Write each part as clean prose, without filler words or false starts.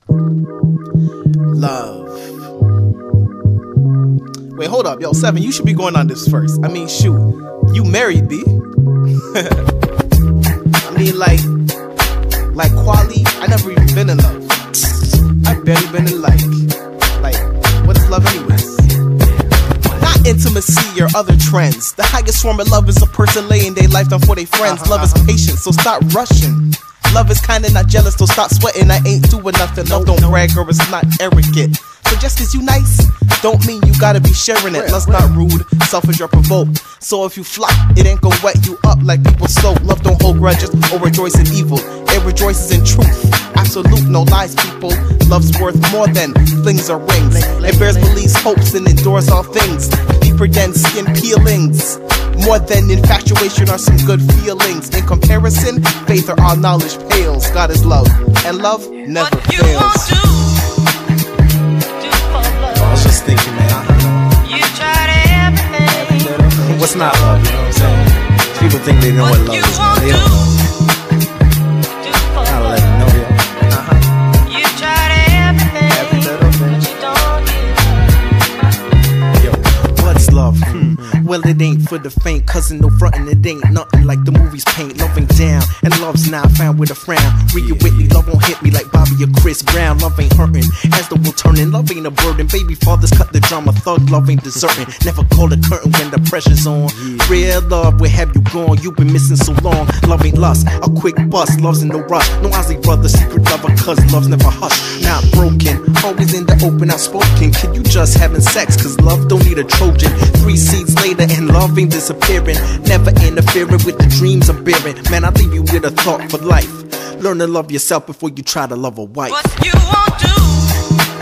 Love. Wait, hold up, yo, Seven, you should be going on this first. I mean, shoot, you married, B. I mean, like Quali, I never even been in love. I've barely been in like, what is love anyways? Not intimacy or other trends. The highest form of love is a person laying their life down for their friends. Love is patient, so stop rushing. Love is kinda not jealous, so stop sweating. I ain't doing nothing. Love don't brag or it's not arrogant. So just cause you nice, don't mean you gotta be sharing it. Love's not rude, selfish or provoked. So if you flop, it ain't gon' wet you up like people soap. Love don't hold grudges or rejoice in evil. It rejoices in truth. Absolute, no lies, people. Love's worth more than flings or rings. It bears beliefs, hopes, and endures all things. Deeper than skin peelings. More than infatuation or some good feelings. In comparison, faith or all knowledge pales. God is love, and love never fails. I was just thinking, man. You tried everything. What's not love? You know what I'm saying? People think they know what love is, man. They don't know. Gotta let them know, yo. You tried everything, but you don't. Yo, what's love? Well, it ain't for the faint, cousin, no frontin', it ain't nothing like the movies paint. Loving down, and love's not found with a frown. Read it with me, love won't hit me like Bobby or Chris Brown. Love ain't hurting, as the world turning. Love ain't a burden, baby fathers cut the drama. Thug love ain't deserting, never call the curtain when the pressure's on. Real love, where have you gone? You've been missing so long. Love ain't lust, a quick bust. Love's in no rush, no Ozzy brother, secret lover, cause love's never hush. Not broken, always in the open, outspoken. Kid, you just having sex, cause love don't need a Trojan. 3 seeds later and love ain't disappearing. Never interfering with the dreams I'm bearing. Man, I leave you with a thought for life. Learn to love yourself before you try to love a wife. What you won't do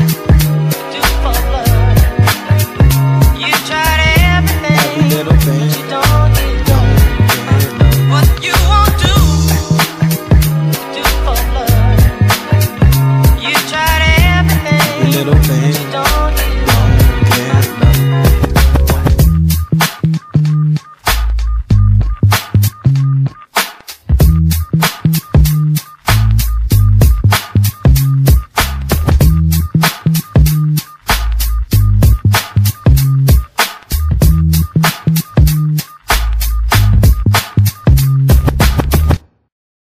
for love. You tried everything. Every little thing.